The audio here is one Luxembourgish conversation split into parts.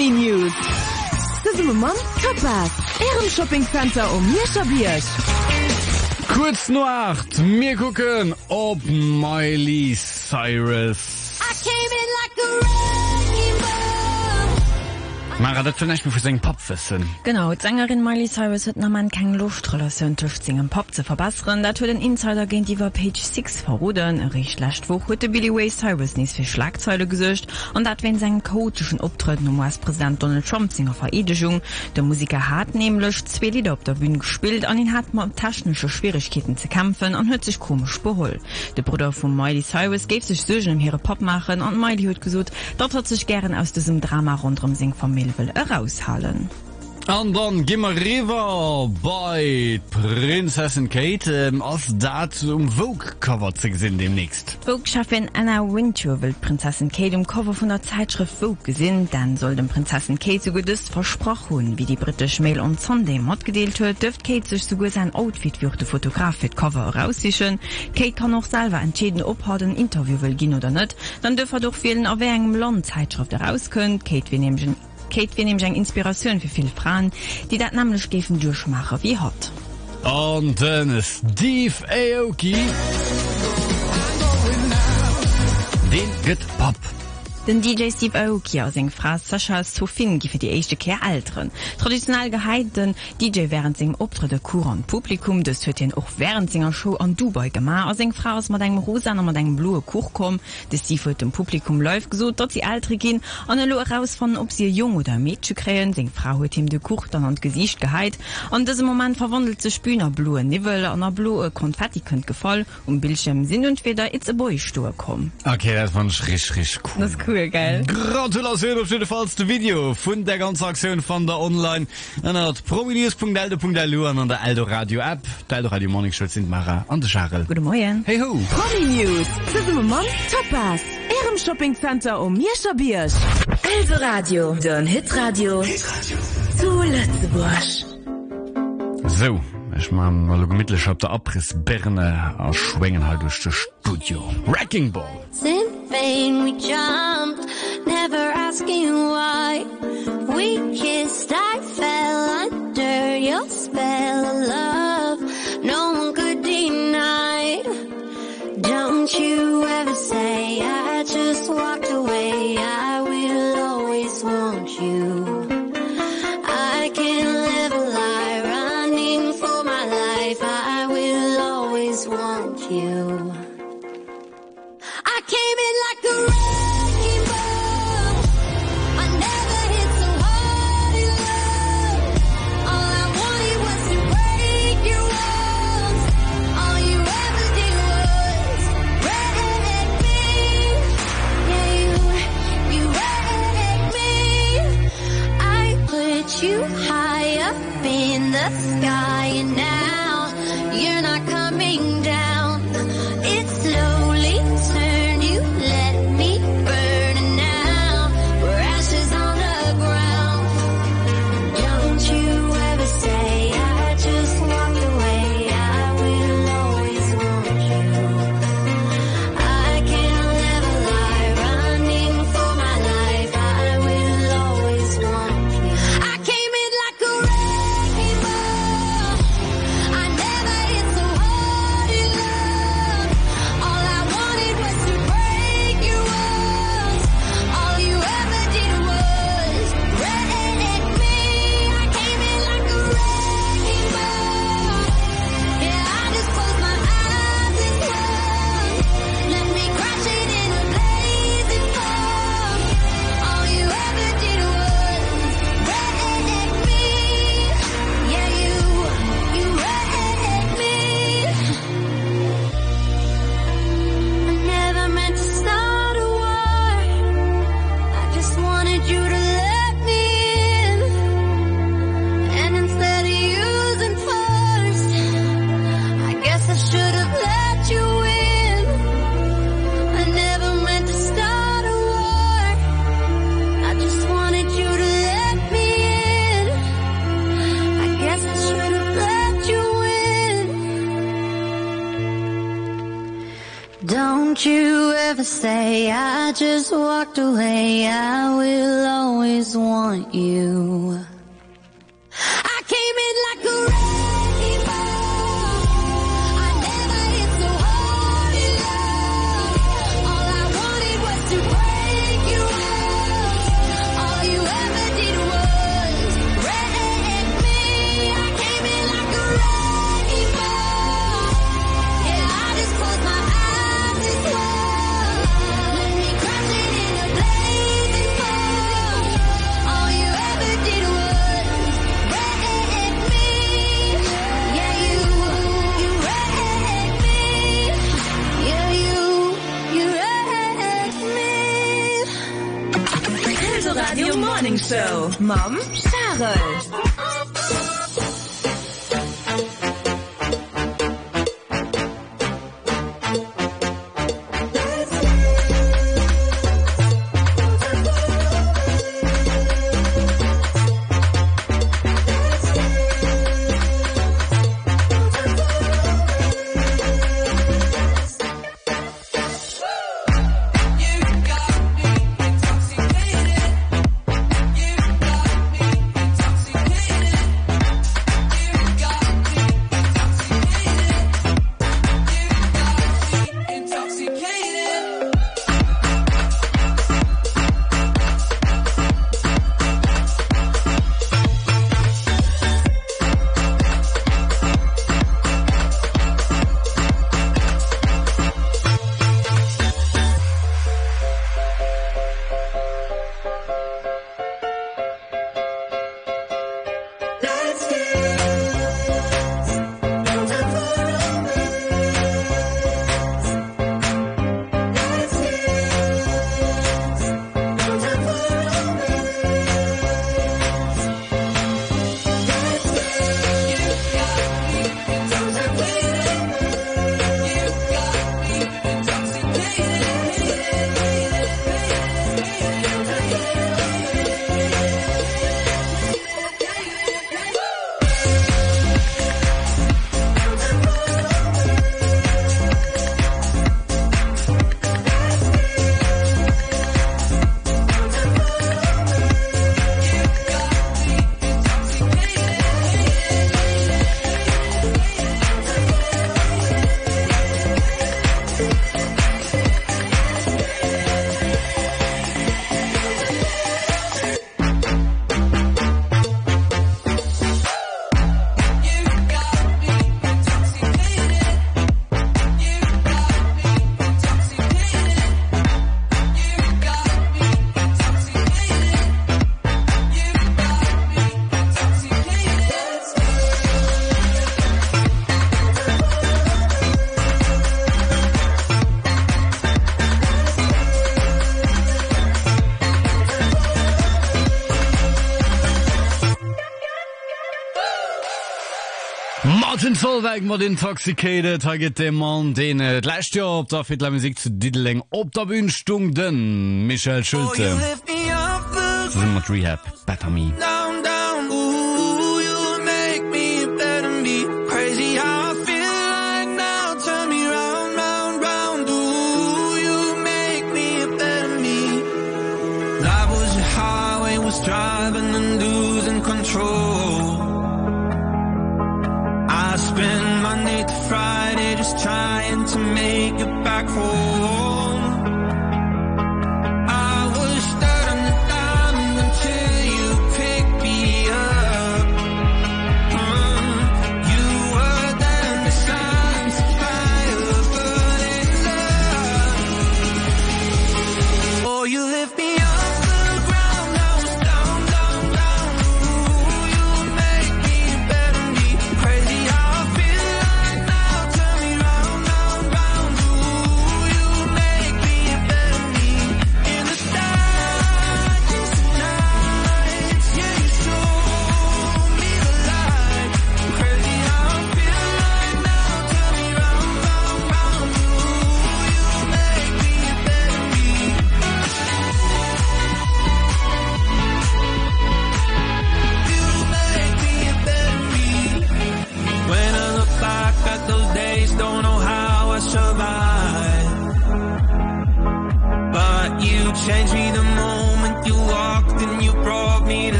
Promi News. Das ist Mann Tapas. Shopping Center Meerschabier. Kurz nur 8. Wir gucken ob Miley Cyrus. Mara, das finde ich mir für seinen Pop wissen. Genau, die Sängerin Miley Cyrus hat noch mal keine Luftrelation zwischen seinem Pop zu verbessern. Das hat den Insider gegen die Page 6 verroden. Recht letzte Woche hat Billy Ray Cyrus nicht für Schlagzeile gesucht. Und das wenn seinen chaotischen Auftritt um US-Präsident Donald Trump seiner Vereidigung. Der Musiker hat nämlich 2 Lieder auf der Bühne gespielt und ihn hat mit technischen Schwierigkeiten zu kämpfen und hat sich komisch beholt. Der Bruder von Miley Cyrus gab sich Sorgen um ihre Pop machen und Miley hat gesagt, dort hat sich gern aus diesem Drama rund um seine Familie heraushalen. Und dann gehen wir rüber bei Prinzessin Kate, als das Vogue-Cover zu sehen demnächst. Vogue-Chefin Anna Wintour will Prinzessin Kate Cover von der Zeitschrift Vogue gesehen, dann soll dem Prinzessin Kate so gut versprochen, wie die britische Mail on Sunday mitgedeelt hat, dürft Kate sich sogar sein Outfit für den Fotograf für das Cover raussichern. Kate kann auch selber entscheiden, ob er ein Interview will gehen oder nicht, dann dürfen er doch wählen, auf welchem Land Zeitschrift herauskommt. Kate will nämlich eine Inspiration für viele Frauen, die das nämlich geben durchmachen wie hat. Und dann Steve Aoki. Den geht Pop. Den DJ Steve Aoki aus seiner Frau Sascha Sofin gibt für die erste Kehr Älteren. Traditionell gehalten DJ während seinem Auftritt der Courant Publikum, das hat ihn auch während seiner Show an Dubai gemacht. Aus seiner Frau ist mit einem rosa und mit einem blauen Kuch gekommen, das sie für dem Publikum läuft, gesucht, dort sie älter gehen und er herausfinden, ob sie ein Jung oder ein Mädchen kriegen. Seine Frau hat ihm den Kuch dann an das Gesicht geheilt und in diesem Moment verwandelt sich Bühne in blaue Nivel und ein blaue Konfetti könnte gefallen und Bildschirm sind und wieder It's a Boy Stur kommen. Okay, das fand ich richtig cool. Das ist cool, geil. Gratulation auf jeden Fall das Video von der ganzen Aktion von der Online an prominews.elde.lu und an der Eldo Radio App. Der Eldo Radio Morning Show sind Mara und der Charles. Guten Morgen. Hey ho. Promi News. Das ist Mann Tapas. Shopping Center Meerschabier. Eldo Radio. Don Hitradio. Zu Lützebusch. So. Ich mein, mal gemütlich auf der Abriss Berne schwingen halt durch das Studio. Wrecking Ball. In vain we jumped, never asking why. We kissed, I fell under your spell of love. No one could deny. Don't you ever say I just walked away. I will always want you. I can't live a lie running for my life. I will always want you. I came in like a wrecking ball. I never hit so hard in love. All I wanted was to break your walls. All you ever did was wreck me. Yeah, you wrecked me. I put you high up in the sky and now you're not coming down. It slowly turned, you let me burn and now we're ashes on the ground. Don't you ever say I just walked away. I will always want you. I can't live a lie running for my life. I will always want you. I came in like a wrecking ball. I never hit so hard in love. All I wanted was to break your walls. All you ever did was wreck me. I came in like a wrecking ball. Yeah, I just closed my eyes and swung. Let me crash it in a blazing fall. All you ever did was wreck me. Yeah, you wrecked me. I never meant to start a war. I just wanted you to let me in. And instead of using force, I guess I should have let you in. I never meant to start a war. I just wanted you to let me in. I guess I should have let you in. Don't you ever ever say I just walked away. I will always want you. I came in like a wrecking ball. I never hit so hard in love. All I wanted was to break you off. All you ever did was wreck me. I came in like a wrecking ball. Yeah, I just closed my eyes and swore. Let me crashing in a blazing fall. All you ever did was Radio Morning Show. Mom, Charlotte. Martin Solveig mod Intoxicated haget dem Mann den lächt Jo op der fit la Musik zu Dideling op der Bühn stung den Michael Schulte mat Rehab Better Me. Driving and losing control. I spend Monday to Friday just trying to make it back home. I was stuck on the diamond until you picked me up. You were then the silence of fire, burning love. Oh, you lift me up.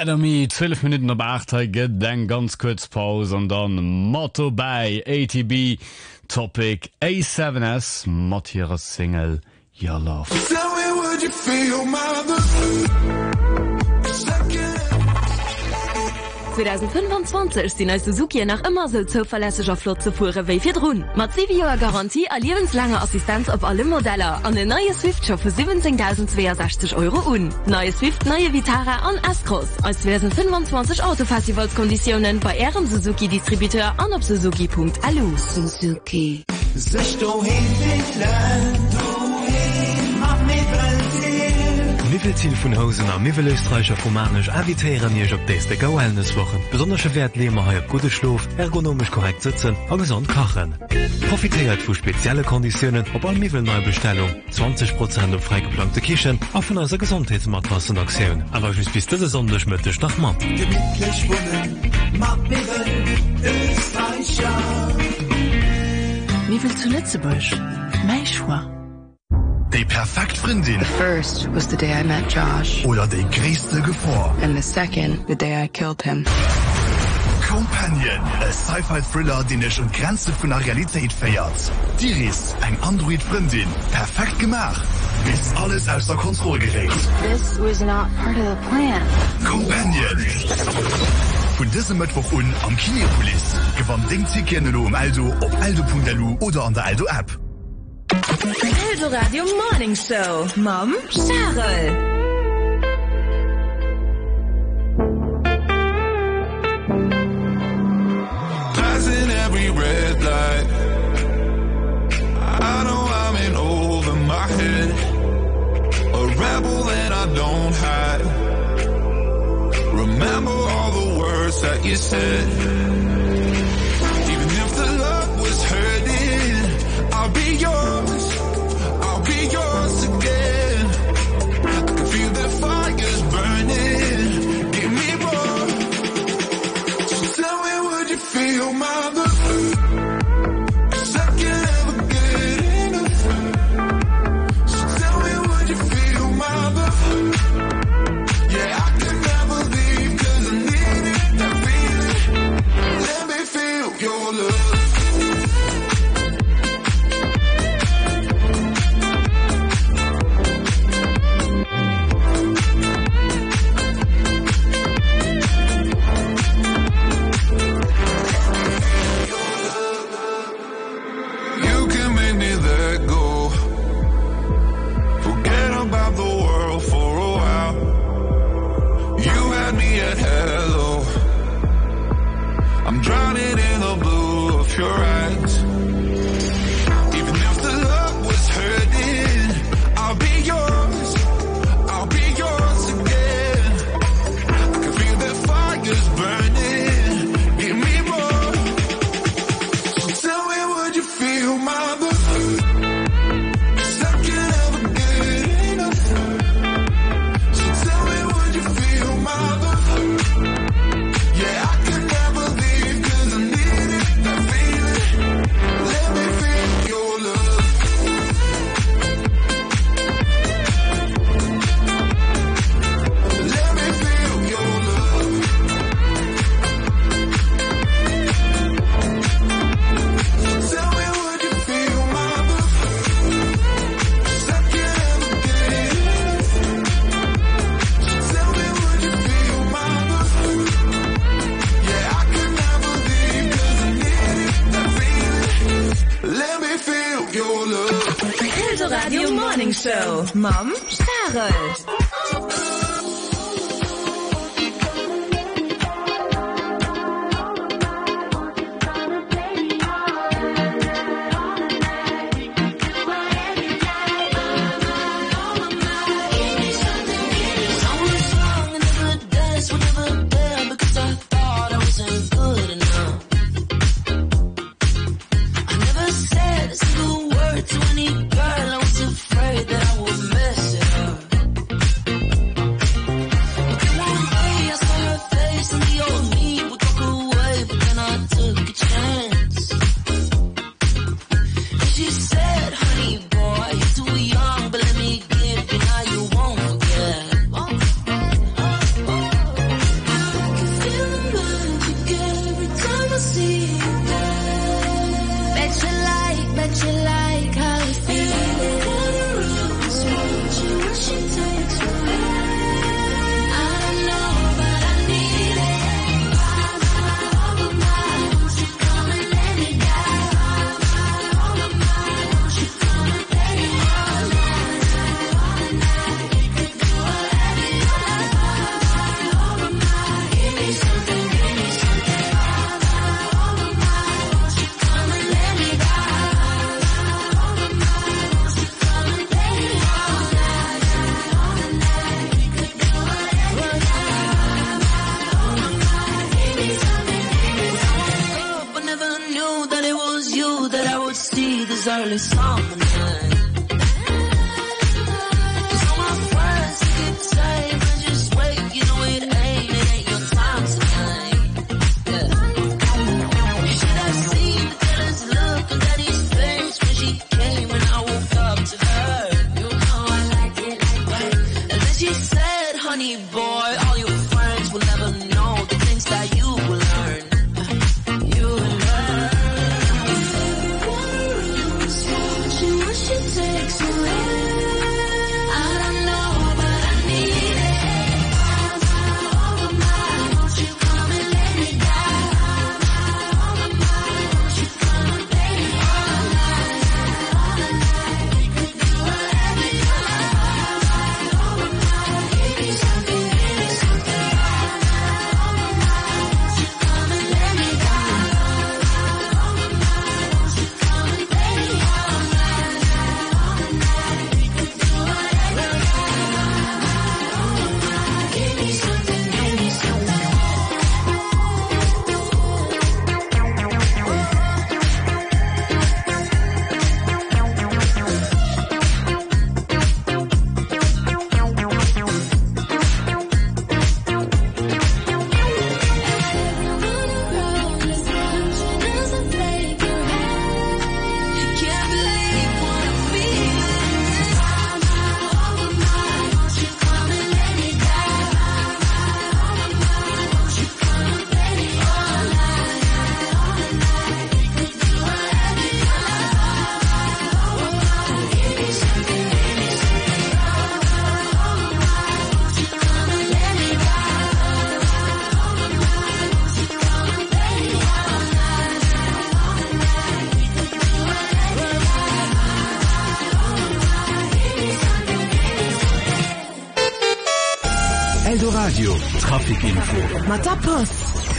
Academy 12 Minuten op 8 gedenk ganz kurz Pause und dann Motto bei ATB Topic A7S Matthias Single Your Love. Tell me would you feel my 2025 sind als Suzuki nach immer so zuverlässiger Flot zu fuhren wie für Drohnen. Mit 7 Jahren Garantie a lebenslange Assistenz auf alle Modelle an den neue Swift schon für 17.062 € un. Neue Swift, neue Vitara und S-Cross. Als 2025 Autofestivalskonditionen bei Ihrem Suzuki-Distributeur und auf suzuki.alu. Suzuki. Mivelziel vun Hausen a Mivelöstreicher Romanisch avitéieren jech op déiste Go Wellnesswochen. Besondersche Wert lemer ha op gute Schlof, ergonomisch korrekt sitzen a gesund kachen. Profitéiert vu spezielle Konditionen op all Mivelneubestellung, 20% op freigeplante Kichen a vun as Gesundheitsmatrassen Aktiun. Aber just bis dese sondech mëttech nach mat. Gemidtlech wohnen, mat Mivelöstreicher. Mivel zu Lützebusch. Mein Schwa. Die perfekt Freundin. The first was the day I met Josh. Oder die größte Gefahr. And the second, the day I killed him. Companion, ein Sci-Fi-Thriller, den ich um Grenze von der Realität feiert. Diris, ein Android-Freundin, perfekt gemacht, bis alles außer Kontrolle gerät. This was not part of the plan. Companion. Von diesem Mittwoch am Kinepolis. Gewann denkt gerne um Aldo auf aldo.lu oder an der Aldo-App. Aldo Radio Morning Show. Mom, Cheryl. Passing every red light. I know I'm in over my head. A rebel that I don't hide. Remember all the words that you said. Even if the love was hurting, I'll be yours. I'll be yours again. I can feel the fires burning. Give me more. So tell me, would you feel my love? 'Cause I can't ever get enough. So tell me, would you feel my love? Yeah, I can never leave 'cause I need it, that feeling. Let me feel your love. Radio Morning Show. Mom, Cheryl. me this early summertime. Cause all my friends get the same and just wait, you know it ain't your time tonight. Yeah. You should have seen the jealous look on Daddy's face when she came when I woke up to her. You know I liked it like that. And then she said, honey boy, all your friends will never know the things that you will learn. You will learn. She takes away. I don't know, but I need it. Won't you come and let me down? Won't you come and lay me all night? We could do whatever you like. Give me something, give me something. Won't you come and let me down? Won't you come and lay me all night? We could do whatever you like. Give me something, give me something. Can't believe what I'm feeling. Won't you come and let me down? Won't you come and lay me all night? We could do whatever you like. Give me something, give me something. Won't you come and let me down? Won't you come and lay me all night? We could do whatever you like. Eldoradio Trafikinfo. Mata Post.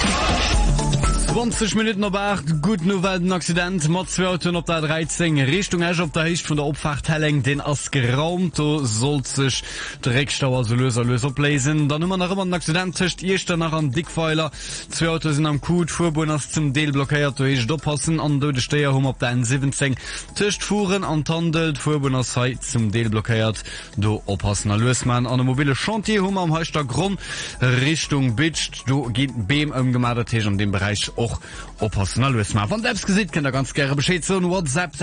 20 Minuten op 8, gut Novellen Accident, mat 2 Autos op der 13, Richtung Esch op der Hicht von der Opfachthelling, den as geraumt, o soll sich Dreckstauer so löser opläsen. Dann immer noch immer ein Accident, tischt ihr dann nach am Dickpfeiler, 2 Autos sind am Kut, Fuhrbunners zum Deel blockiert, o ich dopassen, an do de Steher auf der N17, tischt fuhren, an Tandelt, Fuhrbunners zum Deel blockiert, do oppassen, Lösmann, an der mobile Chantier, am Heichter Grund, Richtung Bitcht, do geht Beam umgemacht, an dem Bereich auch oppassen. Von selbst gesehen könnt ihr ganz gerne Bescheid sagen. WhatsApp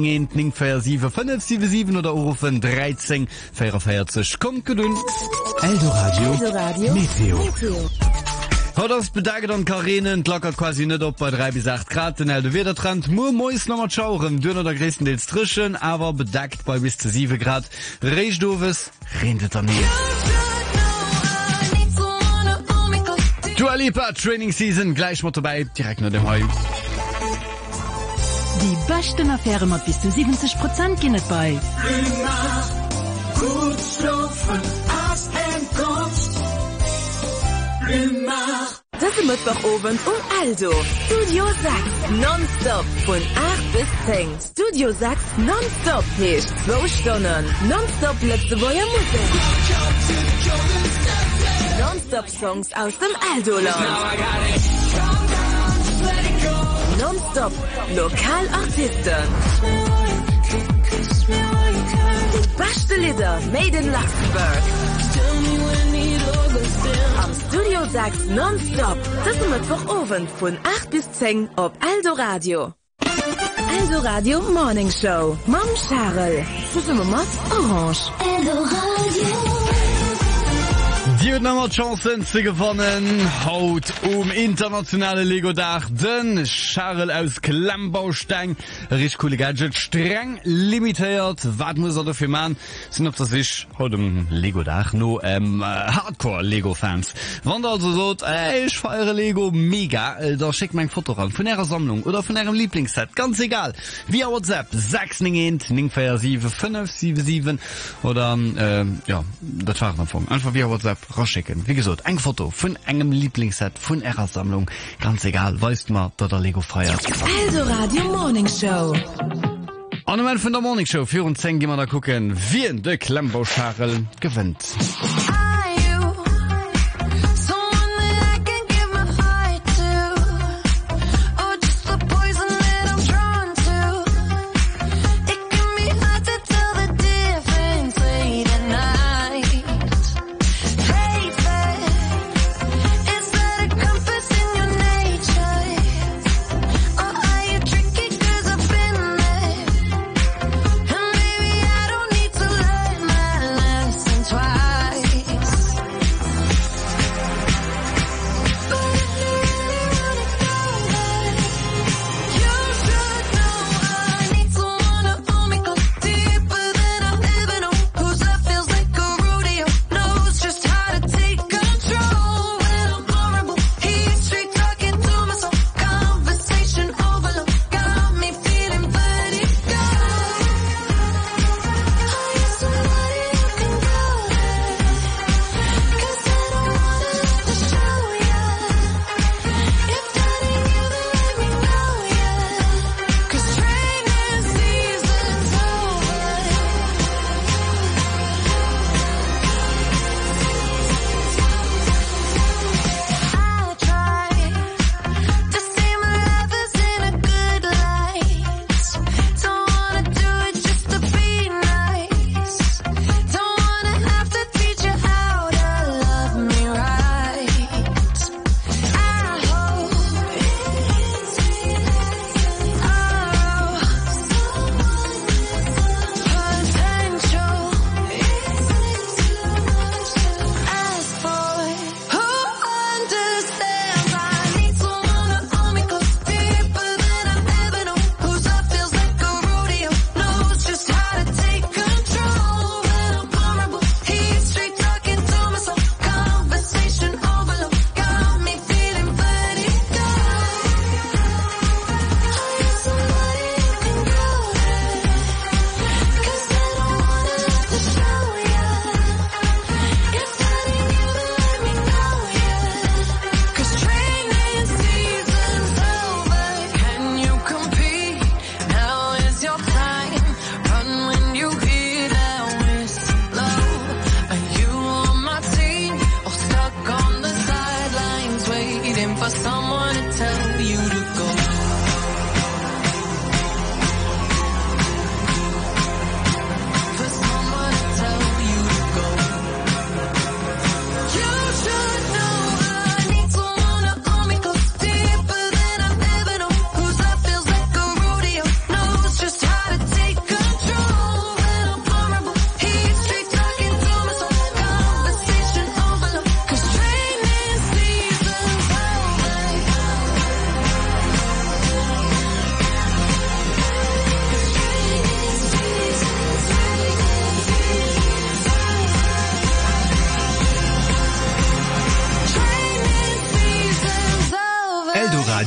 69747 oder rufen 1344. Kommt geduld. Eldoradio Meteo. Hat das bedeutet an Karenen, lockert quasi nicht op bei 3 bis 8 Grad, den elde Wettertrend, moist noch mal schauen, dünner der größtenteils trischen, aber bedeckt bei bis zu 7 Grad. Reichdofes, rendet er nicht. Dua Lipa, Training Season, gleich mal dabei, direkt nach dem Heu. Die besten Affären mit bis zu 70% gehen nicht bei. Gut schlafen, hast ein Kunst. Das ist Mittwochabend Aldo. Studio Sachs, nonstop von 8 bis 10. Studio Sachs, nonstop heißt 2 Stunden. Nonstop letzte Woche Musik. Nonstop Songs aus dem Aldo-Land. Nonstop Lokalartisten. Die beste Lieder made in Luxemburg. Am Studio Sachs nonstop. Das ist Mittwochabend von 8 bis 10 auf Aldo Radio. Aldo Radio Morning Show. Mom Charles. Das ist Mama Orange. Aldo Radio. Die hat nochmal Chancen zu gewonnen. Haut internationale Lego-Dach. Den Charles aus Klemmbaustein. Richtig coole Gadget. Streng limitiert. Was muss dafür machen? Sind auf der Sicht heute Lego-Dach nur Hardcore-Lego-Fans. Wenn du also sagt, ich feiere Lego mega, da schickt mein Foto ran. Von ihrer Sammlung oder von ihrem Lieblingsset. Ganz egal. Via WhatsApp 691-577 oder ja, das war davon. Einfach via WhatsApp rausschicken. Wie gesagt, ein Foto von einem Lieblingsset von ihrer Sammlung. Ganz egal, weißt mal, dass der Lego feiert. Also Radio Morning Show. An dem Ende von der Morning Show 4 und 10 gehen wir da gucken, wie der Klemmbauscharel gewinnt.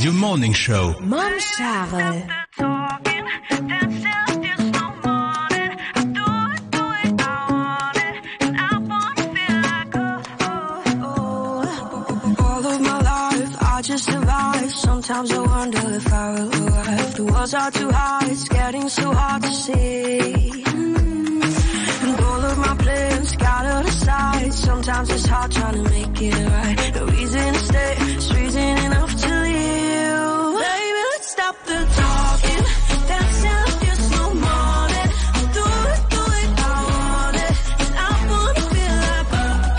Radio Morning Show. Mom Charles. Just survive. Sometimes I wonder if I will arrive. The walls are too high, it's getting so hard to see. And all of my plans scattered aside. Sometimes it's hard trying to make it right. No reason to stay, it's reason enough to leave. Baby, let's stop the talking. That's it, just no morning. Do it, I want it. And I wanna feel like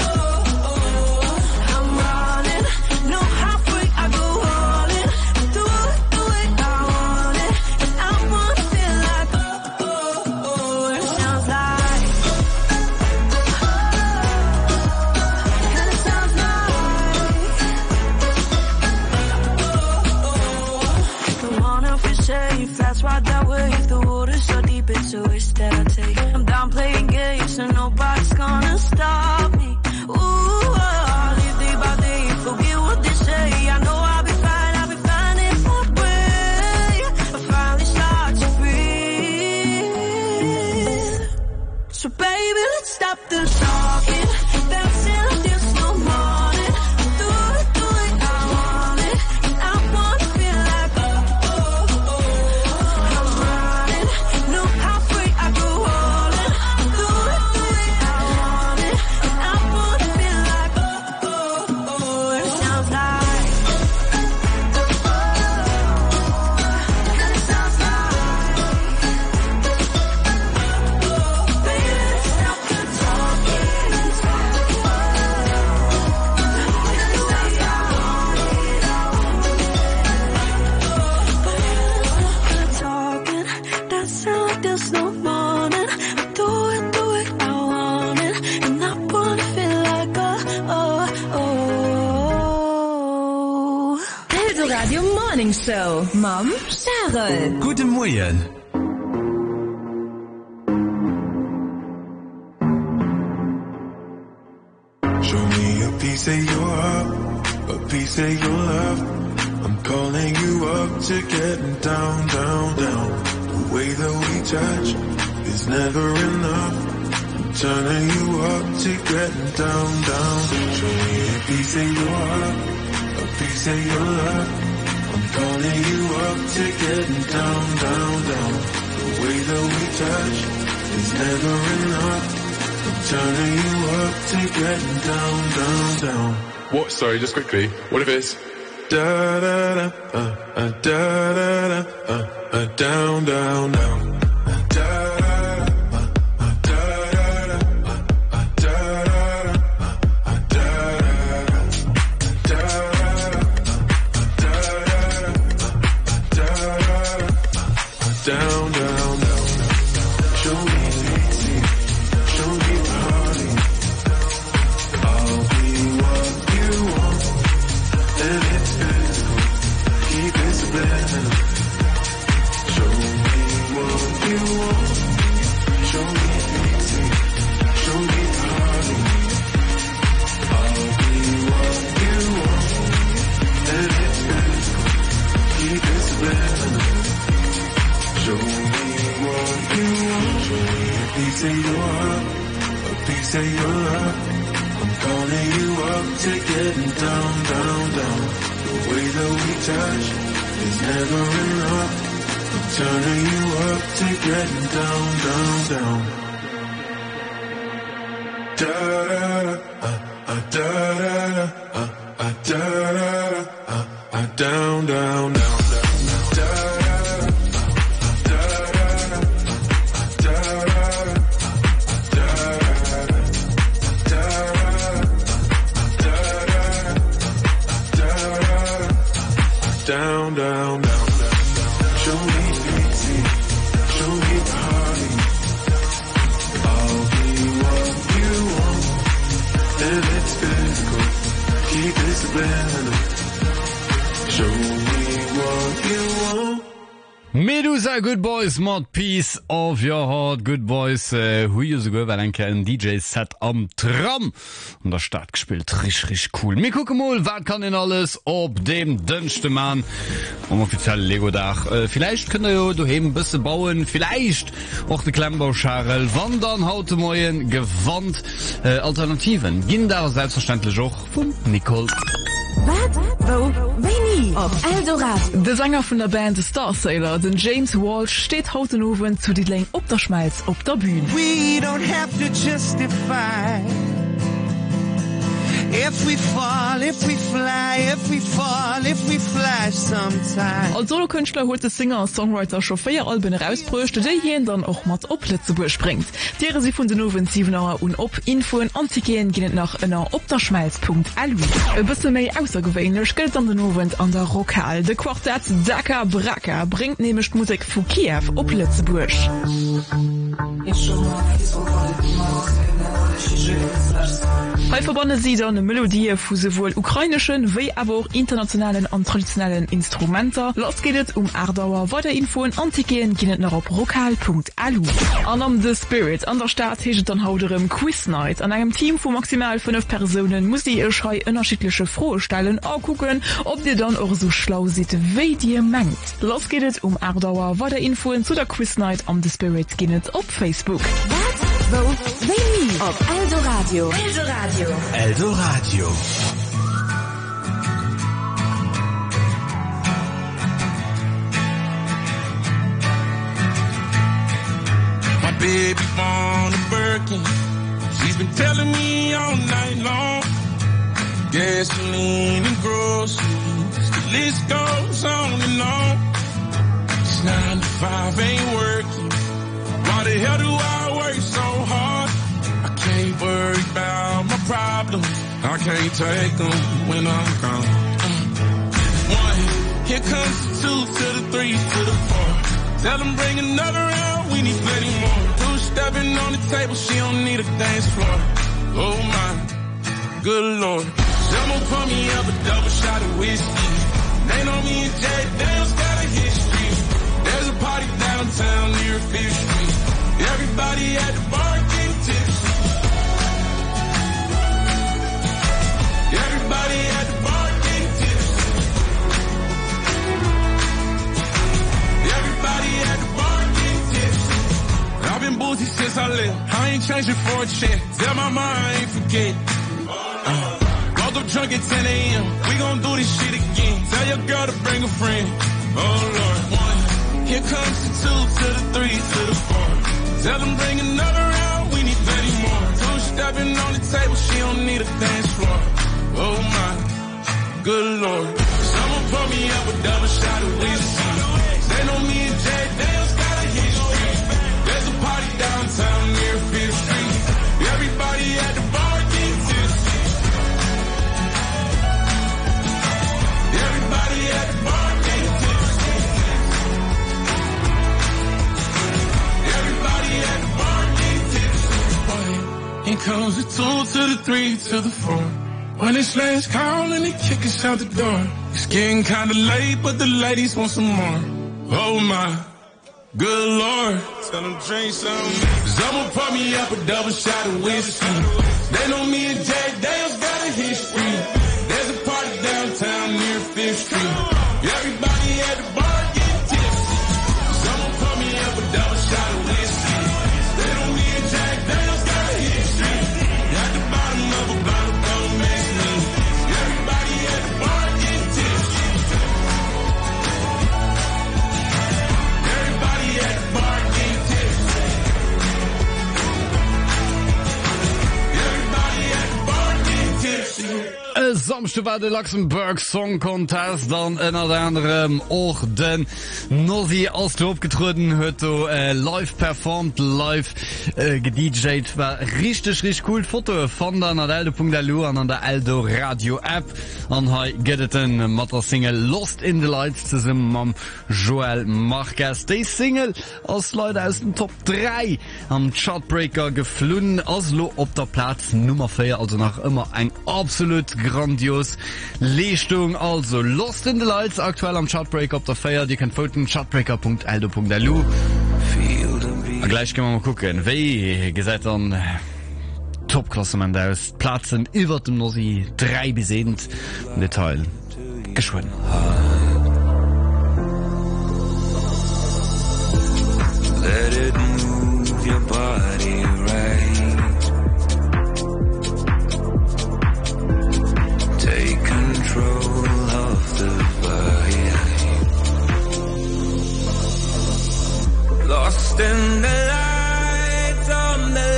I'm running. No halfway, I go all in. Do it, I want it. And I wanna feel like it sounds like. And it sounds like. Don't wanna feel safe, that's why that way. If the water's so deep, it's a risk that I take. I'm down playing games, so nobody's gonna stop me. Ooh, I'll live day by day, forget what they say. I know I'll be fine if I way. I finally start to breathe. So baby, let's stop the talking. That's it, there's no morning. Do it, I want it. And I wanna feel like I'm running. No halfway, I go all in. Do it, I want it. And I wanna feel like it sounds like. And it sounds like. Baby, let's stop the talking. Talking, that sound there's no morning. Do it, I want it. And I wanna feel like Also Radio Morning Show. Mom Charles. Guten Morgen. Show me a piece of your heart, a piece of your love. I'm calling you up to getting down, down, down. The way that we touch is never enough. I'm turning you up to getting down, down. Show me a piece of your heart, a piece of your love. I'm calling you up to getting down, down, down. The way that we touch is never enough. Turning you up to getting down, down, down. What? Sorry, just quickly. What if it's da da da da da da down, down, down. Down, down, down. Show me pity, show me party. I'll be what you want, and it's physical. Keep it subliminal. Show me what you want. Show me pity, show me party. I'll be what you want, and it's physical. Keep it subliminal. Show me what you want. Show me a piece of your heart, a piece of your love. I'm calling you up to getting down, down, down. The way that we touch is never enough. I'm turning you up to getting down, down, down. Da da da da da down, down, down, down. Down, down, down, down. Show me pity, show me party. I'll be what you want, and it's physical. Keep it subliminal. Show me what you want. Medusa, Good Boys, mod Peace of your heart, Good Boys, who you so go, weil ein DJ-Set am Tram und der Stadt gespielt, richtig cool. Wir gucken mal, was kann denn alles ob dem dünnsten Mann am offiziellen Lego-Dach. Vielleicht könnt ihr ja daheim ein bisschen bauen, vielleicht auch die Klemmbauscharel, wandern, heute morgen, gewandt, Alternativen. Gehen da selbstverständlich auch von Nicole. Wat? Wo? Weini? Auf Eldorat. Der Sänger von der Band The Star Sailor, den James Walsh, steht heute oben zu Diddling op der Schmalz op der Bühne. We don't have to justify. If we fall, if we fly, if we fall, if we flash sometime. Als Solokünstler holt der Singer und Songwriter schon 4 Alben rausbrüchte, die jeden dann auch mal op Lützeburg springt. Tiere sie von den Noven 7er und op Infoen Antigen gehen nach einer opderschmalz.lu. Ein bisschen mehr außergewöhnlich gilt an den Noven an der Rockhall. Der Quartett Daka Braka bringt nämlich Musik von Kiew op Lützeburg. Heute verbunden sie dann eine Melodie für sowohl ukrainischen wie aber auch internationalen und traditionellen Instrumenten. Los geht es Ardauer, weiter Info und Antigen gehen nach auf rokal.lu. An The Spirit an der Stadt hecht dann heute im Quiz Night. An einem Team von maximal 5 Personen muss die Schei unterschiedliche Fragen stellen und gucken, ob ihr dann auch so schlau seid, wie ihr mengt. Los geht es Ardauer, weiter Info zu der Quiz Night am The Spirit gehen es auf Facebook. Wo? Weini? Auf Eldoradio. Eldoradio. Eldoradio. My baby born a Birkin. She's been telling me all night long. Gasoline and groceries. The list goes on and on. It's 9 to 5 ain't working. Why the hell do I work so hard? I can't worry about my problems. I can't take them when I'm gone. 1, here comes the 2 to the 3 to the 4. Tell them bring another round, we need plenty more. 2 stepping on the table, she don't need a dance floor. Oh my, good lord. Someone pour me up a double shot of whiskey. They know me and Jay Dale's got a history. There's a party downtown near 5th Street. Everybody at the bar getting tipsy. Everybody at the bar getting tipsy. Everybody at the bar getting tipsy. I've been boozy since I left. I ain't changing for a check. Tell my mom I ain't forget. Woke up drunk at 10 a.m. We gon' do this shit again. Tell your girl to bring a friend. Oh Lord. 1, here comes the 2 to the 3 to the 4. Tell them bring another round, we need plenty more. 2 stepping on the table, she don't need a dance floor. Oh my, good lord. Someone pour me up a double shot of whiskey. They know me and Jay Dale's got a history. There's a party downtown near 5th Street. Everybody at the bar getting tipsy. Everybody at the bar getting tipsy. Everybody at the bar getting tipsy. Here comes the 2 to the 3 to the 4. When it's last call and they kick us out the door. It's getting kinda late, but the ladies want some more. Oh my, good lord. Tell them drink some. Someone pour me up a double shot of whiskey. They know me and Jay Dale's got a history. There's a party downtown near 5th Street. Everybody at the bar getting tipsy. Someone pour me up a double shot of whiskey. They know me and Jay Dale's got a history. At the bottom of a bottle, don't mess me. Everybody at the bar getting tipsy. Everybody at the bar getting tipsy. Everybody at the bar getting tipsy. Samste war de Luxemburg Song Contest dann ennner anderem och den Nossi aus der opgetruden huet live performt, live gedjt, war richtig cool. Foto von der Nadelde.lu an der Eldo Radio App an ha gëtt den Matter Single Lost in the Lights zusammen am Joel Marquez. Die Single als Leute aus dem Top 3 am Chartbreaker geflohen, Oslo op der Platz Nummer 4, also nach immer ein absolut grandios Studios. Lichtung also Lost in the Lights, aktuell am Chartbreak auf der Feier. Die könnt voten chartbreaker.aldo.lu. Gleich können wir mal gucken, wie gesagt dann Top-Klassement aus Platzen über dem Nossi 3 bis 7 Detail geschwunden. Let it move your body right. Take control of the vibe. Lost in the lights on the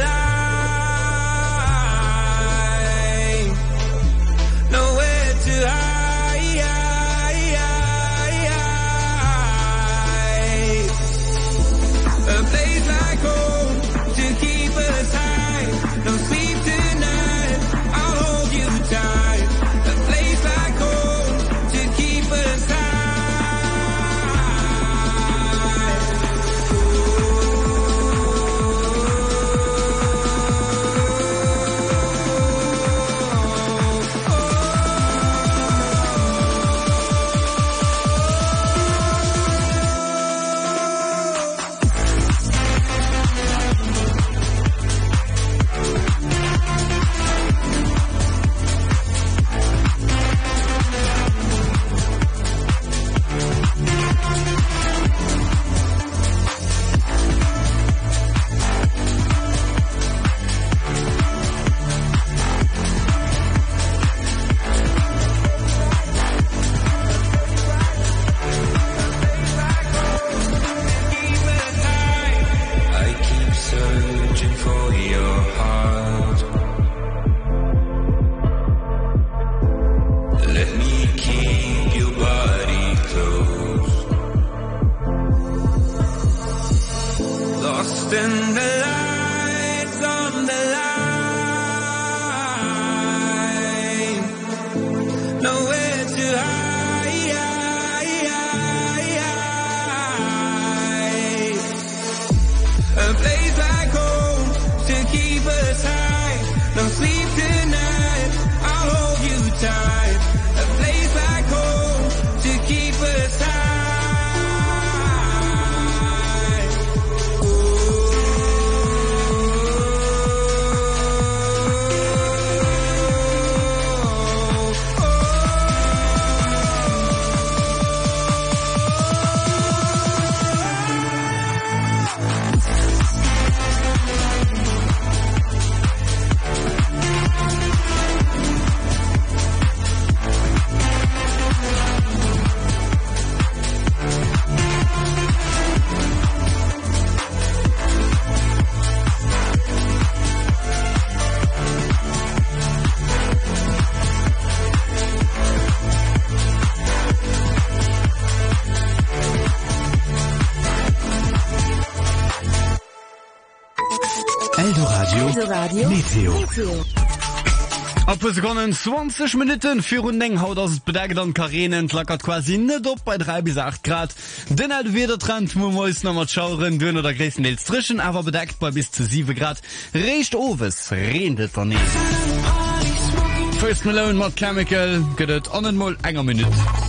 line. Nowhere to hide. A place like home to keep us high. No sleep tonight, I'll hold you tight. A place like home to keep us high. Ab Sekunden 20 Minuten für und eng haut das bedeckt an Karenen klackert quasi net op bei 3 bis 8 Grad. Den hat wieder Trend noch schauen dünn oder gräsen Strischen, aber bedeckt bei bis zu 7 Grad. Recht overes redet daneben. First Malone mat Chemical gëtt annenmal enger Minute.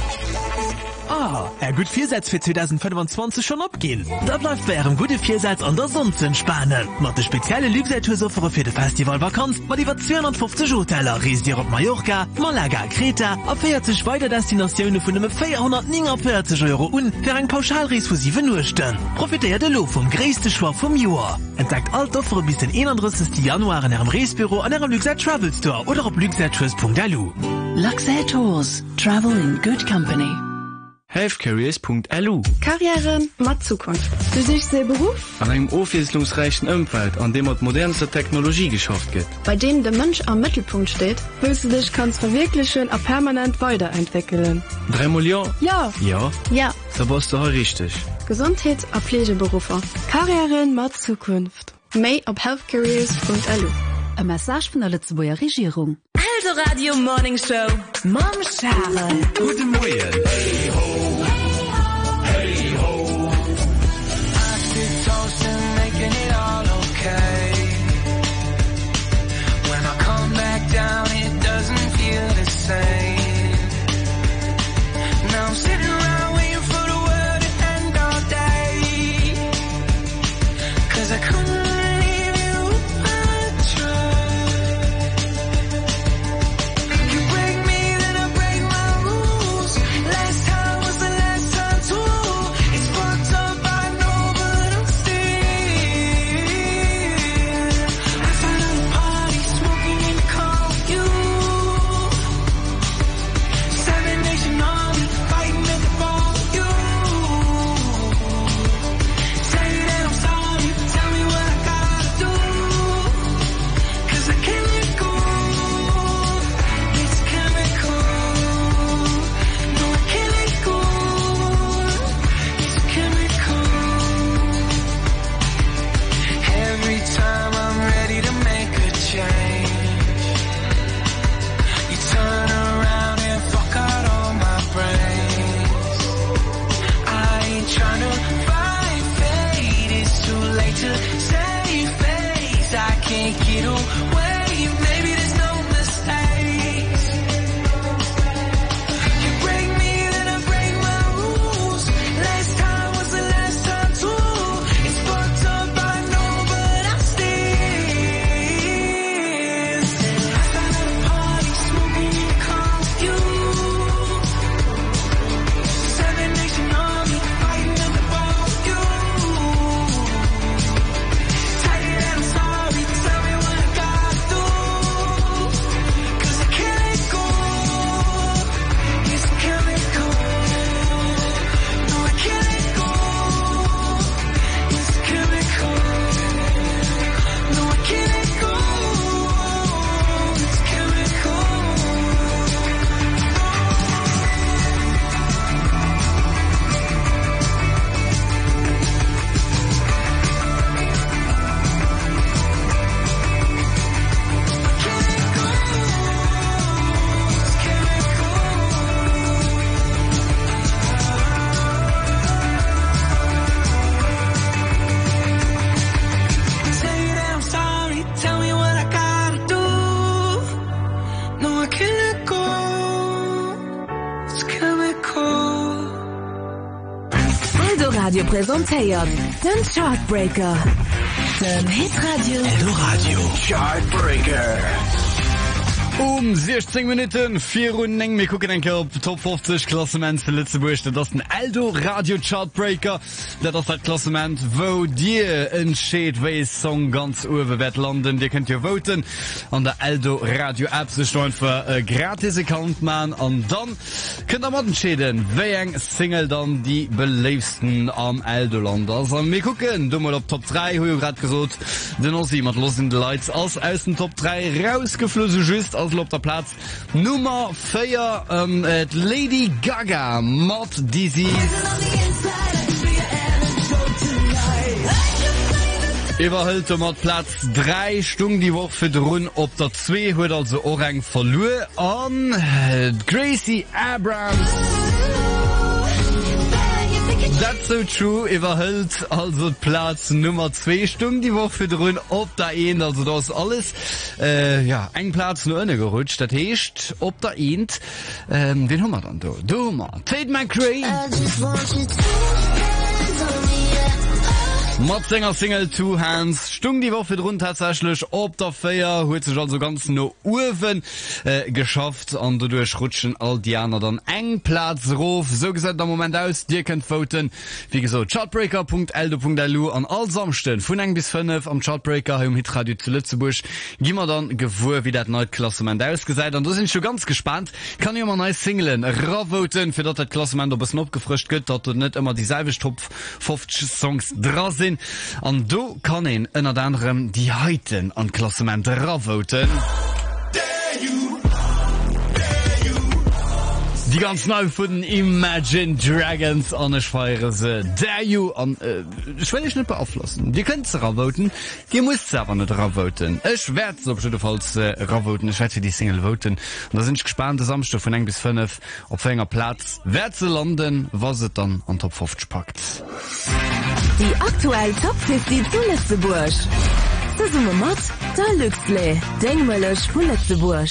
Gut Viersatz für 2025 schon abgehen. Da bleibt bei ihrem gute Viersatz an der Sonne zu entspannen. Mit der spezielle Luxussuffere für die Festivalvakanz, mit über 250 Hoteller, reist ihr auf Mallorca, Malaga, Kreta, auf 40 weitere Destinationen von einem 449 € und für ein Pauschalreis für 7 Nächte. Profitiert ihr vom größten Schwab vom Jahr. Entdeckt alle Offere bis den 31. Januar in ihrem Reisbüro an ihrem Luxus Travel Store oder auf luxustours.lu. Luxury Tours. Travel in good company. healthcareers.lu Karrieren mat Zukunft. Du sich se Beruf? An einem aufwieslungsreichen Umfeld, an dem modernste Technologie geschafft wird. Bei dem der Mensch am Mittelpunkt steht, willst du dich kannst verwirklichen und permanent weiterentwickeln. 3 Millionen? Ja. Ja? Ja. So warst du richtig. Gesundheits- und Pflegeberufe. Karrieren mat Zukunft. May op healthcareers.lu. Ein Message von der Lützeburger Regierung. Also Radio Morning Show. Mom Charles. Guten Morgen. Hey ho, hey ho. I sit toast and making it all okay. When I come back down, it doesn't feel the same. präsentiert den Chartbreaker. Den Hitradio Eldoradio Chartbreaker. 16 Minuten 4 eng mir gucken enke op Top 50 Klassement ze Lützeburg, dat den Eldo Radio Chartbreaker, dat das Klassement wo dir entscheet wéi Song ganz owerwert landen. Dir könnt ihr voten an der Eldo Radio App für gratis Account man an dann könnt mat entschäden wéi eng Single dann die beleefsten am Eldoland. Also mir gucken du mal op Top 3 hoe grad gesot den os mat los in de Lights als aus den Top 3 rausgeflüsse just als op der Platz Nummer 4 Lady Gaga Mod Disease. Überhölte mat Platz 3 Stunden die Woche für run op der 2 huet also Orang verloren an Gracie Abrams. That's so true, überhölt also Platz Nummer 2 Stunden die Woche für drün ob der 1, also das alles ja, ein Platz nur eine gerutscht, das heißt, ob der 1 wen haben wir dann da? Du mal, Tate McRae Mozzinger Single Two Hands Stung die Woche run tatsächlich op der Feier huet sich also ganz no Uwen geschafft an dadurch rutschen all Diana dann eng Platz ruf so gesagt der Moment aus dir könnt voten wie gesagt chartbreaker.eldo.lu an all samsten vun eng bis 5 am Chartbreaker um Hitradio zu Lützeburg gimmer dann gewur wie dat neue Klassement ausgeseit und du sind schon ganz gespannt kann immer neue Singlen ravoten für dat Klassement ob es noch gefrischt gött dat du net immer dieselbe Top 50 Songs dra sind an du kann en ënner anderem die heiten an Klassement ravoten. Die ganz neu vuden Imagine Dragons an feiere se Dare You an ich will ich net beaufflossen. Die könnt ze ravoten, die muss aber net ravoten. Ech werd op falls ravoten ich werde für die Single voten und da sind ich gespannt der Samstag von 1 bis 5 op enger Platz wer ze landen was se dann an Top 50 packt. Die aktuell Top 50 zu Lützeburg. Da sind wir mit der Lüxle, Denkmöllech von Lützeburg.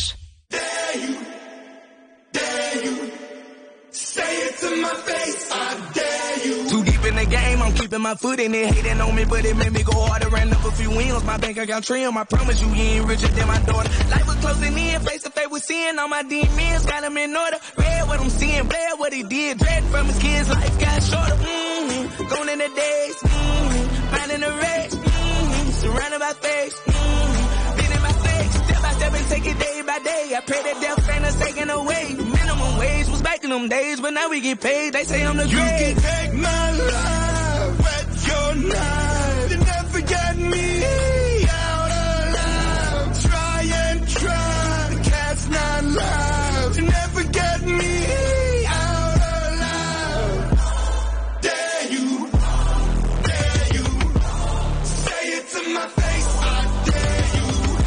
Too deep in the game, I'm keeping my foot in it. Hating on me, but it made me go harder. Ran up a few wins, my bank account trim. I promise you, he ain't richer than my daughter. Life was closing in, face to face with seeing all my demons. Got him in order. Read what I'm seeing, read what he did. Dread from his kids, life got shorter. Going in the days, finding the race, surrounded by face, been in my face. Step by step and take it day by day. I pray that death ain't us taken away. Minimum wage was back in them days, but now we get paid. They say I'm the great. You can take my life, wet your knife, and never get me out alive. Try and try, the cat's not live. You never get me out alive. Dare you, say it to my face. I dare you,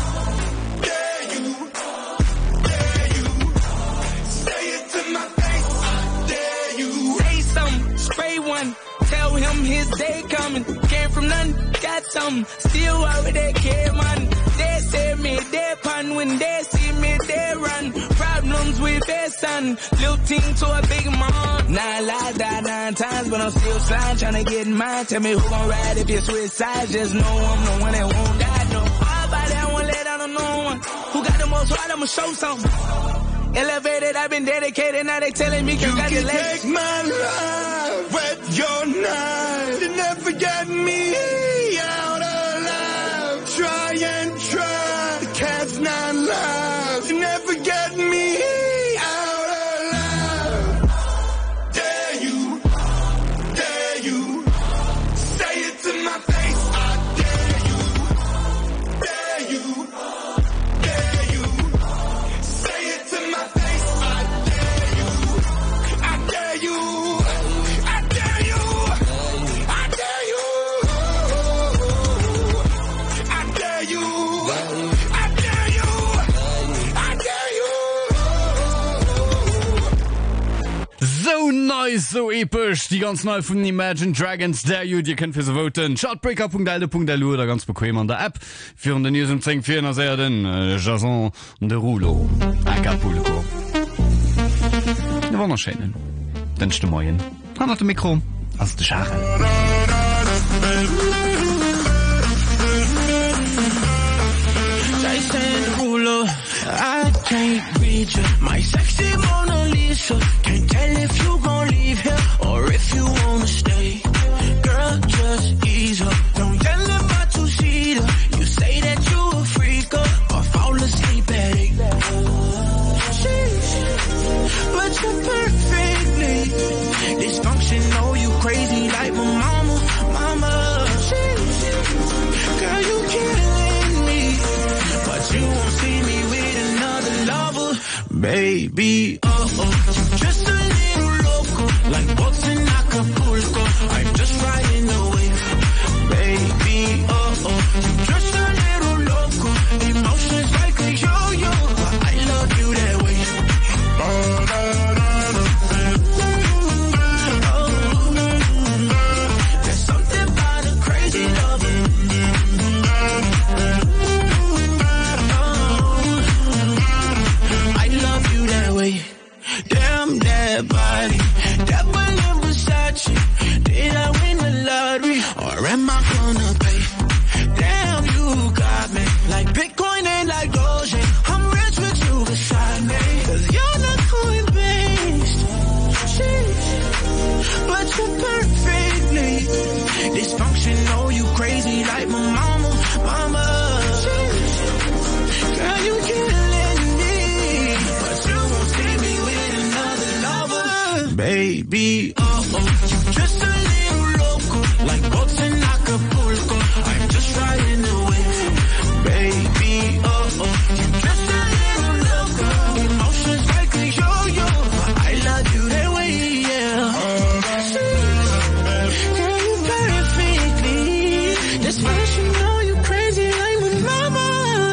say it to my face. I dare you. Say something, spray one. Tell him his day coming. Came from nothing, got something. Still over there, care man. They say me, they pun. When they see me, they run. Problems with their son. Little team to a big mom. Now I lied, died 9 times, but I'm still sliding, trying to get mine. Tell me who gon' ride if you switch sides. Just know I'm the one that won't die. No, all by that one, let out on no one. Who got the most heart, I'ma show something. Elevated, I've been dedicated, now they telling me congratulations. You can take my life, wet your knife, you never get me out alive. Try and try, the cat's not live, you never get me out alive. Dare you, say it to my face. I dare you, say it to my face. I dare you, I dare you, I dare you, I dare you, I dare you, I dare you, I dare you. So nice, so episch, die ganz neu von Imagine Dragons, Dare You, die könnt für sie voten. Chartbreaker.eldo.lu oder ganz bequem an der App. Für den News um 10.4 sehr den Jason Derulo, Acapulco. Der war noch schön. Den Stimmoyen. Hat noch dem Mikro. aus der Scharen. I can't read you, my sexy Mona Lisa. Can't tell if you gon' leave here or if you wanna stay. Girl, just ease up. Don't tell them about two-seater. You say that you a freak up or fall asleep at 8. But you're perfectly dysfunctional. You crazy like my mama. Girl, you killing me, but you won't see me with another lover, baby. Just a little loco, like boats in Acapulco. I'm just riding the wave, baby. Just a little loco, emotions like a yo-yo. I love you that way. There's something about a crazy love. Damn that body, that one in Versace. Did I win the lottery or am I gonna pay? Damn, you got me like Bitcoin and like Doge. I'm rich with you beside me, 'cause you're not Coinbase. But you're perfectly dysfunctional. You crazy like my mama. Girl, you killing me, but you won't see me with another lover, baby. Just a little loco, like boats in Acapulco. I'm just riding the wave, baby. Just a little loco, emotions like a yo-yo. I love you that way, yeah. Girl, you perfectly dysfunctional. You crazy like my mama.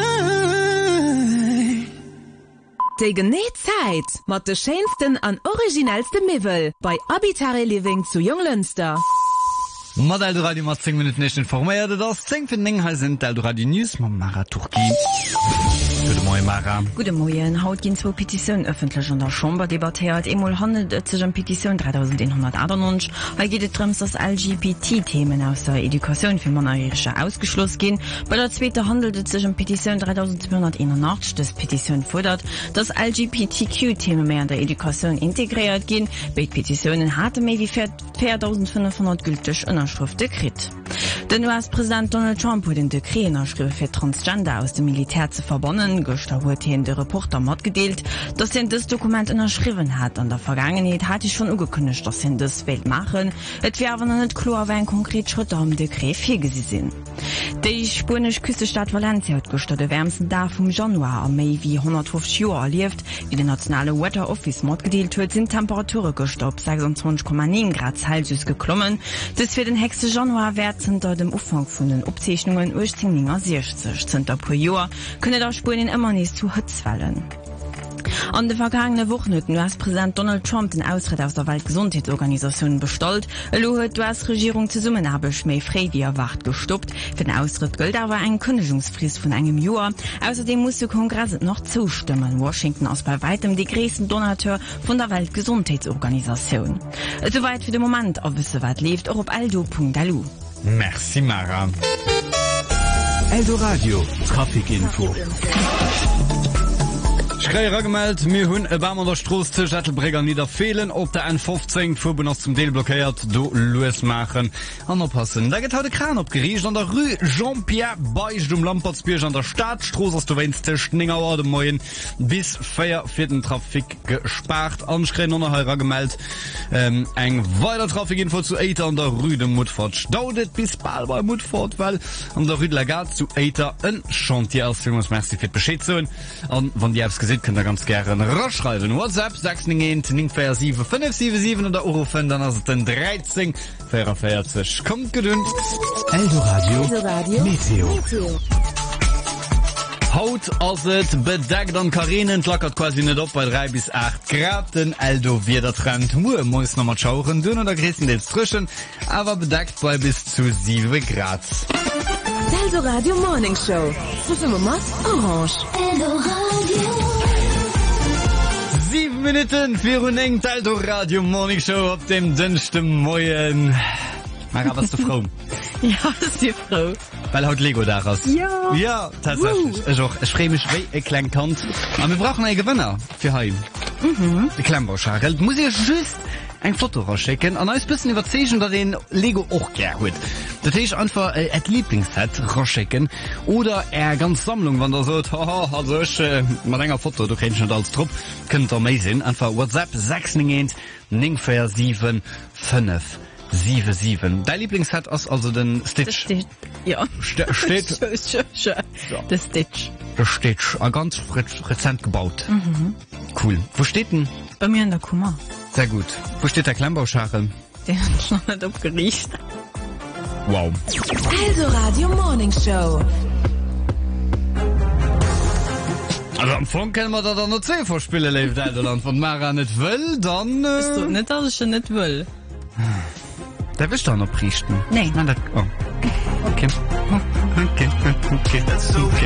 Die Genezeit mit der schönsten und originalste Mivel bei Habitare Living zu Junglünster. Mit Eldoradio mit 10 Minuten nicht informiert, das 10 für den sind Eldoradio News mit Mara Turki. Guten Morgen, Mara. Guten Morgen. Heute gehen 2 Petitionen öffentlich in der Chambre debattiert. Einmal handelt es sich um Petition 3198. Heute geht es darum, dass LGBT-Themen aus der Education für Minderjährige ausgeschlossen gehen. Bei der zweiten handelt es sich um Petition 3281. Das Petition fordert, dass LGBTQ-Themen mehr in der Education integriert gehen. Beide Petitionen hatten mehr wie 4500 gültig Unterschriften gekriegt. Der US-Präsident Donald Trump hat den Dekret unterschrieben für Transgender aus dem Militär zu verbannen. Gestern hat er den Reporter mitgeteilt, dass er das Dokument unterschrieben hat. In der Vergangenheit hat er schon angekündigt, dass er das will machen. Es wäre aber noch nicht klar, wer ein konkreter Schritt am Dekret vorgesehen sind. Die spanische Küstenstadt Valencia hat gestern den wärmsten Tag vom Januar am mehr wie 150 Jahre erlebt. Wie der nationale Weather Office mitgeteilt hat, sind Temperaturen gestern auf 26,9 Grad Celsius geklommen. Das für den nächsten Januarwert hinter dem Umfang von den Abzeichnungen 1860 sind pro Jahr können der Spanien immer nicht zu Hitze fallen. An der vergangenen Woche hat US-Präsident Donald Trump den Austritt aus der Weltgesundheitsorganisation bestellt. Er hat die US-Regierung Zusammenarbeit mehr frei wie erwartet gestoppt. Für den Austritt gilt aber ein Kündigungsfrist von einem Jahr. Außerdem muss der Kongress noch zustimmen. Washington ist bei weitem die größte Donateur von der Weltgesundheitsorganisation. Soweit für den Moment, ob es soweit lebt, auch auf aldo.lu. Merci, Mara. Eldoradio, Trafikinfo. Schreier gemeldet, mir hunn e Bam an der Stroos zu Schattelbreger niederfehlen, op der N15 Fuben noch zum Deel blockiert, do Louis machen. Anpassen. Da geht heute Kran abgeriecht an der Rue Jean-Pierre Beich um Lampertsbierg an der Stadtstroos, aus du wennst Schningauer dem Moien bis 4 für den Trafik gespart. Anschreien noch heurer gemeldet. Eng weiter Trafikinfo zu Eiter an der Rue de Mutfort. Staudet bis bald bei Mutfort, weil an der Rue de Lagarde zu Eiter ein Chantier ausführung, merci für Bescheid zu. Und wenn die hab's gesehen, könnt ihr ganz gerne rausschreiben. WhatsApp 697 oder Eurofen, dann ist es den 1344. Kommt gedünnt. Eldoradio Meteo. Haut as het bedeckt an Karinen klackert quasi net op bei 3 bis 8 Grad. Den Eldo wie der Trend Mu muss noch mal schauen, dünner der Grissen den frischen, aber bedeckt bei bis zu 7 Grad. Eldoradio Morning Show. Orange. Eldoradio. 7 Minuten für un Aldo Radio Morning Show auf dem dünnsten Moien. Mara, was du froh? Ja, sehr froh. Weil haut Lego daraus. Ja. Ja, tatsächlich. Ich freue mich, wie ihr klein kommt. Aber wir brauchen einen Gewinner für heim. Die Klemmbauscharel. Muss ich just ein Foto rausschicken und ein bisschen überzeugen, dass den Lego auch gerne hat. Das heißt einfach ein Lieblingsset rausschicken oder ganz Sammlung, wenn er sagt, haha, also ich mal ein Foto, du kennst nicht alles drauf, könnt ihr mehr sehen. Einfach WhatsApp 691 947 577. Dein Lieblingsset ist also den Stitch. Ja. Steht. Der Stitch. Der Stitch. Ganz rezent gebaut. Cool. Wo steht denn? Bei mir in der Kummer. Sehr gut. Wo steht der Klemmbauschachel? Der hat schon nicht abgeriecht. Wow. Also Radio Morning Show. Also am Anfang können wir da dann noch 2 vorspielen, liebe Deutschland. Wenn Mara nicht will, dann... Ist doch nicht, dass ich schon nicht will. Der willst du auch noch priesten? Nee. Nein, das... Oh. Okay. Okay. Das ist okay.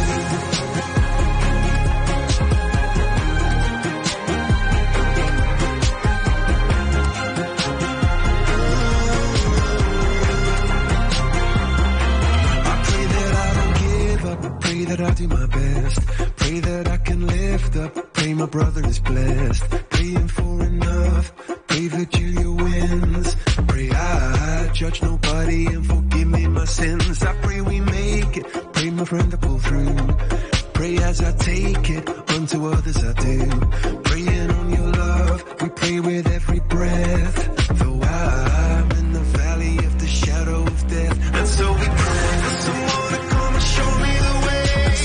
That I'll do my best. Pray that I can lift up. Pray my brother is blessed. Praying for enough. Pray Virginia wins. Pray I judge nobody and forgive me my sins. I pray we make it. Pray my friend to pull through. Pray as I take it. Unto others I do. Praying on your love. We pray with every breath. Though I'm in the valley of the shadow of death. And so we pray for someone to come and show me the way.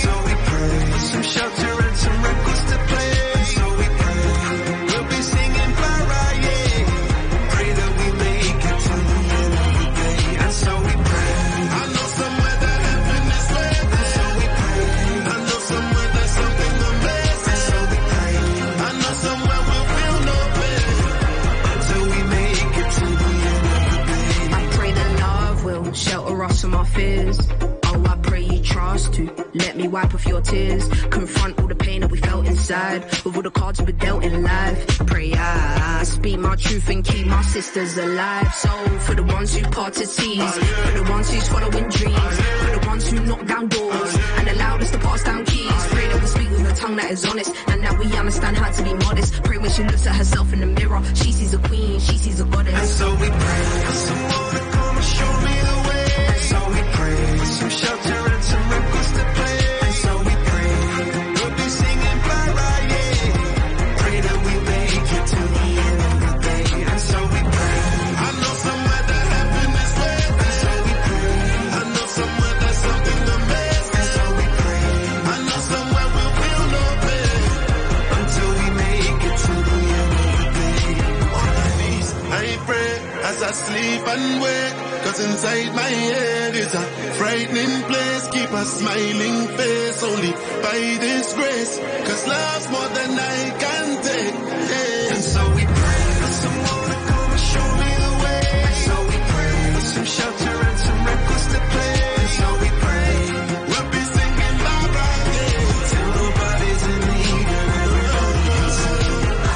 Some shelter and some records to play. So we pray we'll be singing Clara, yeah. Pray that we make it to the end of the day. And so we pray. I know somewhere that heaven is waiting. And so we pray. I know somewhere there's something amazing. And so we pray. I know somewhere we'll feel no pain until we make it to the end of the day. I pray that love will shelter us from our fears. Oh, I pray you trust to let me wipe off your tears. Confront all the pain that we felt inside with all the cards we dealt in life. Pray I speak my truth and keep my sisters alive. So for the ones who parted seas, for the ones who's following dreams, for the ones who knock down doors and allowed us to pass down keys. Pray that we speak with a tongue that is honest and that we understand how to be modest. Pray when she looks at herself in the mirror, she sees a queen, she sees a goddess. And so we pray for someone to come and show me the way. And so we pray some shelter and some records to play. And so we pray we'll be singing Clara, yeah. Pray that we make it to the end of the day. And so we pray. I know somewhere that heaven is waiting. And so we pray. I know somewhere there's something amazing. And so we pray. I know somewhere we'll feel no pain until we make it to the end of the day. On my knees, I pray as I sleep and wake. Cause inside my head is a frightening place. Keep a smiling face only by this grace. Cause love's more than I can take, yeah. And so we pray for someone to come and show me the way. And so we pray for some shelter and some records to play. And so we pray we'll be singing Barbara, yeah. Till nobody's in need and everybody can sing.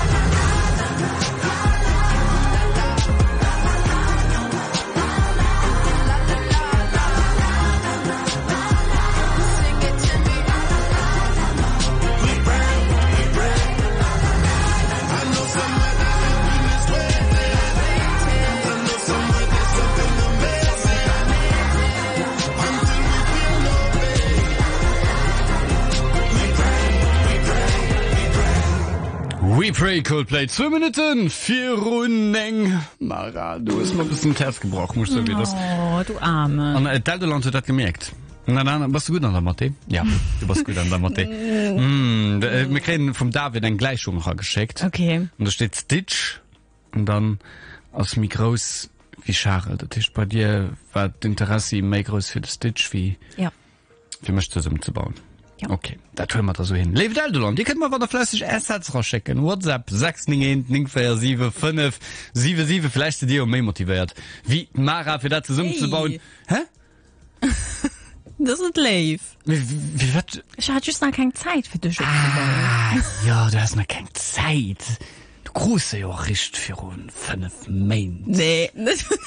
We Pray Coldplay 2 Minuten 4 Mara, du hast mal ein bisschen Herz gebrochen, musst du wieder. Oh, du Arme. Und Deltaland hat das gemerkt. Na dann, warst du gut an der Mathe? Ja, du warst gut an der Mathe. Wir kriegen vom David eine Gleichung geschickt. Okay. Und da steht Stitch und dann aus mir groß wie Charles. Das ist bei dir, war das Interesse mehr groß für den Stitch wie für mich zusammenzubauen. Ja. Okay, da tun wir da so hin. Lebt Eldoland, die können wir wieder fleißig Ersatz rausschicken. WhatsApp 691-947-577. Vielleicht sind die auch mehr motiviert. Wie Mara für das zusammenzubauen. Hä? Das ist live. Wie wird? Ich hatte just noch keine Zeit für dich. Ja, du hast noch keine Zeit. Du grüße ja auch richtig für 5 Monate. Nee, nicht 5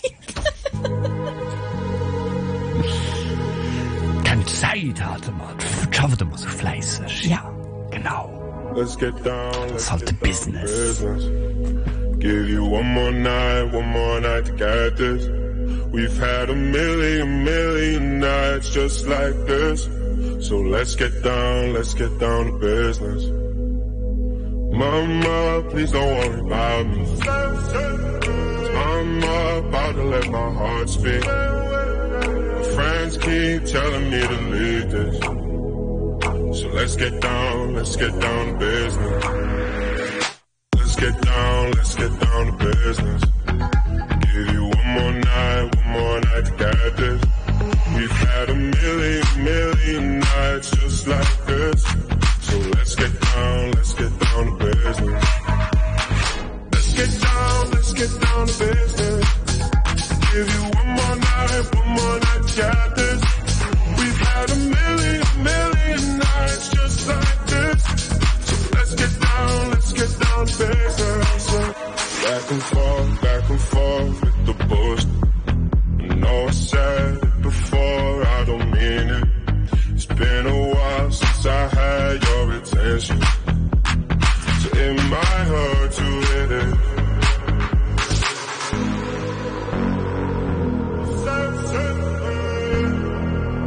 Keine Zeit hatte man. Ich hoffe, du bist so fleißig. Ja. Genau. Let's get down. Das ist halt der Business. Give you one more night to get this. We've had a million nights just like this. So let's get down to business. Mama, please don't worry about me. I'm about to let my heart speak. My friends keep telling me to leave this. So let's get down to business. Let's get down to business. Give you one more night to get this. We've had a million nights just like this. So let's get down to business. Let's get down to business. Give you one more night to get this. We've had a million nights just like this. So let's get down to business. Back and forth with the bullshit. I know I said it before, I don't mean it. It's been a while since I had your attention.